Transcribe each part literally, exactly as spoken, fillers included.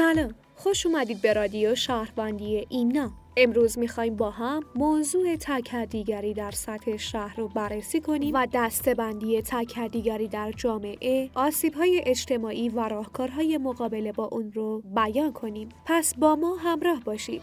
سلام، خوش اومدید به رادیو شهروندی ایمنا. امروز میخوایم با هم موضوع تک‌حدیگری در سطح شهر رو بررسی کنیم و دسته‌بندی تک‌حدیگری در جامعه، آسیب‌های اجتماعی و راهکارهای مقابله با اون رو بیان کنیم. پس با ما همراه باشید.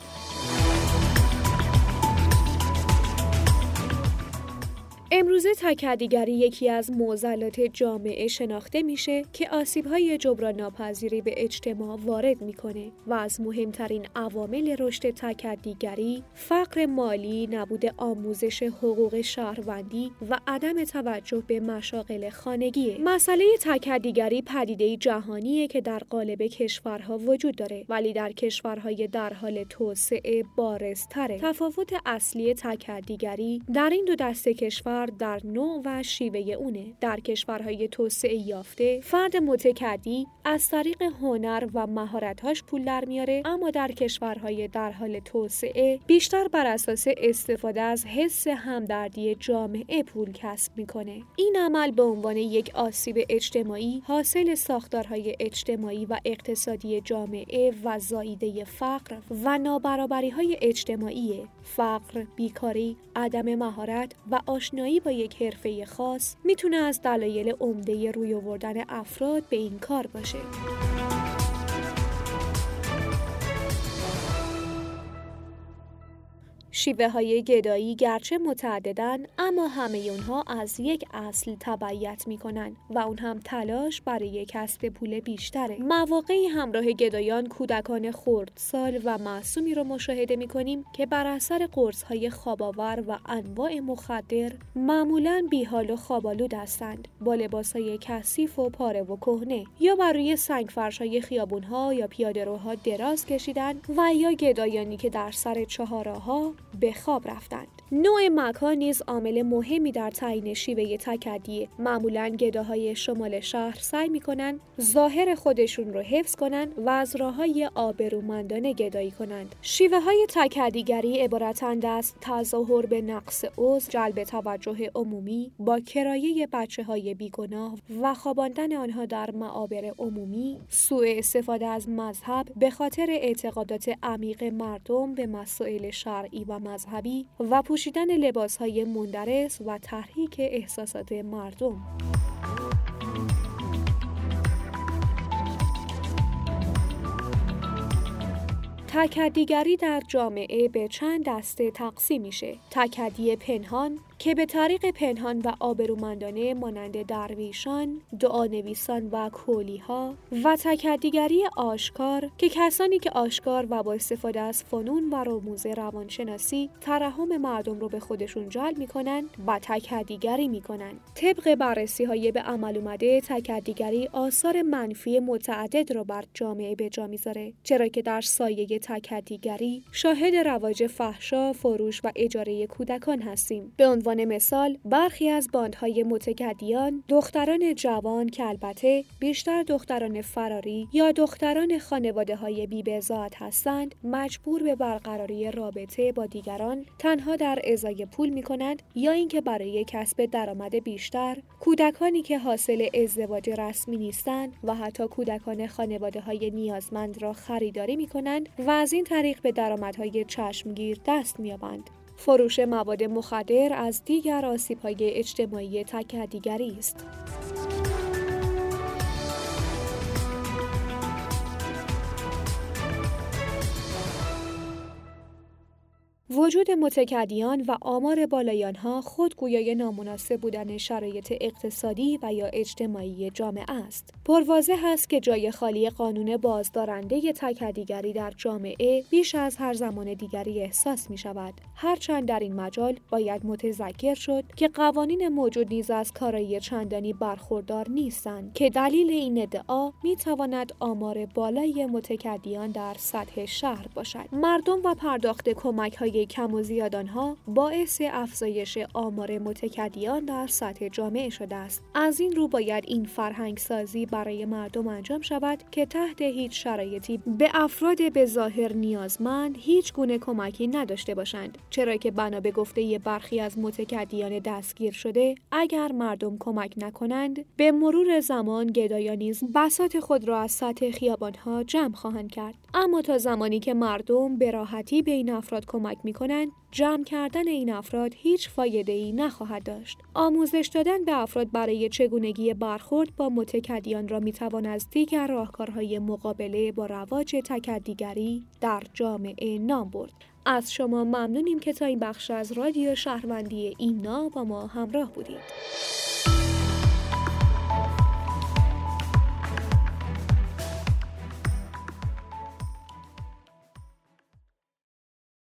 امروزه تک‌حدیگری یکی از معضلات جامعه شناخته میشه که آسیب‌های جبران ناپذیری به اجتماع وارد میکنه و از مهمترین عوامل رشد تک‌حدیگری فقر مالی، نبود آموزش حقوق شهروندی و عدم توجه به مشاغل خانگیه. مسئله تک‌حدیگری پدیده جهانیه که در قالب کشورها وجود داره، ولی در کشورهای در حال توسعه بارزتره. تفاوت اصلی تک‌حدیگری در این دو دسته کشور در نوع و شیوه اونه. در کشورهای توسعه یافته فرد متکدی از طریق هنر و مهارت‌هاش پول در میاره، اما در کشورهای در حال توسعه بیشتر بر اساس استفاده از حس همدردی جامعه پول کسب میکنه. این عمل به عنوان یک آسیب اجتماعی حاصل ساختارهای اجتماعی و اقتصادی جامعه و زاییده فقر و نابرابری‌های اجتماعیه. فقر، بیکاری، عدم مهارت و آشنایی با یک حرفه خاص میتونه از دلایل عمده روی آوردن افراد به این کار باشه. شیوه های گدایی گرچه متعددن، اما همه اونها از یک اصل تبعیت میکنن و اون هم تلاش برای کسب پول بیشتره. مواقعی همراه گدایان کودکان خردسال و معصومی رو مشاهده میکنیم که بر اثر قرص‌های خواب‌آور و انواع مخدر معمولاً بیحال و خواب‌آلود هستند، با لباس‌های کثیف و پاره و کهنه، یا بر روی سنگفرش‌های خیابون‌ها یا پیاده‌روها دراز کشیدن و یا گدایانی که در سر چهارراه‌ها به خواب رفتند. نوع مکان نیز عامل مهمی در تعیین شیوه تک‌حدیه. معمولاً گداهای شمال شهر سعی می‌کنند ظاهر خودشون رو حفظ کنند و از راه‌های آبرومندانه گدایی کنند. شیوه‌های تک‌حدیگری عبارتند از تظاهر به نقص عضو، جلب توجه عمومی با کرایه بچه‌های بیگناه و خواباندن آنها در معابر عمومی، سوء استفاده از مذهب به خاطر اعتقادات عمیق مردم به مسائل شرعی و مذهبی و پوشیدن لباس‌های مندرس و تحریک احساسات مردم. تک‌حدیگری در جامعه به چند دسته تقسیم میشه. تک‌حدی پنهان که به طریق پنهان و آبرومندانه مانند درویشان، دعانویسان و کولی‌ها، و تک‌حدیگری آشکار که کسانی که آشکار و با استفاده از فنون و رموز روانشناسی ترحم مردم رو به خودشون جلب میکنن و تک‌حدیگری میکنن. طبق بررسی‌های به عمل اومده، تک‌حدیگری آثار منفی متعدد رو بر جامعه به جا میذاره، چرا که در سایه تک‌حدیگری شاهد رواج فحشا، فروش و اجاره کودکان هستیم. به عنوان مثال، برخی از باندهای متکدیان دختران جوان که البته بیشتر دختران فراری یا دختران خانواده‌های بی‌بضاعت هستند، مجبور به برقراری رابطه با دیگران تنها در ازای پول می‌کنند یا اینکه برای کسب درآمد بیشتر کودکانی که حاصل ازدواج رسمی نیستند و حتی کودکان خانواده‌های نیازمند را خریداری می‌کنند و از این طریق به درآمدهای چشمگیر دست می‌یابند. فروش مواد مخدر از دیگر آسیب‌های اجتماعی تک‌حدیگری است. وجود متکدیان و آمار بالای آنها خود گویای نامناسب بودن شرایط اقتصادی و یا اجتماعی جامعه است. پرواضح است که جای خالی قانون بازدارنده تک‌حدیگری در جامعه بیش از هر زمان دیگری احساس می شود. هرچند در این مجال باید متذکر شد که قوانین موجود نیز از کارایی چندانی برخوردار نیستند که دلیل این ادعا می تواند آمار بالای متکدیان در سطح شهر باشد. مردم و پرداخت کمک‌های کم و زیاد آنها باعث افزایش آمار متکدیان در سطح جامعه شده است. از این رو باید این فرهنگ سازی برای مردم انجام شود که تحت هیچ شرایطی به افراد به ظاهر نیازمند هیچ گونه کمکی نداشته باشند، چرا که بنا به گفته برخی از متکدیان دستگیر شده اگر مردم کمک نکنند به مرور زمان گدایان نیز بساط خود را از سطح خیابان‌ها جمع خواهند کرد. اما تا زمانی که مردم به راحتی به این افراد کمک می‌کنند، جمع کردن این افراد هیچ فایده‌ای نخواهد داشت. آموزش دادن به افراد برای چگونگی برخورد با متکدیان را می‌توان از دیگر راهکارهای مقابله با رواج تکدیگری در جامعه نام برد. از شما ممنونیم که تا این بخش از رادیو شهروندی ایمنا با ما همراه بودید.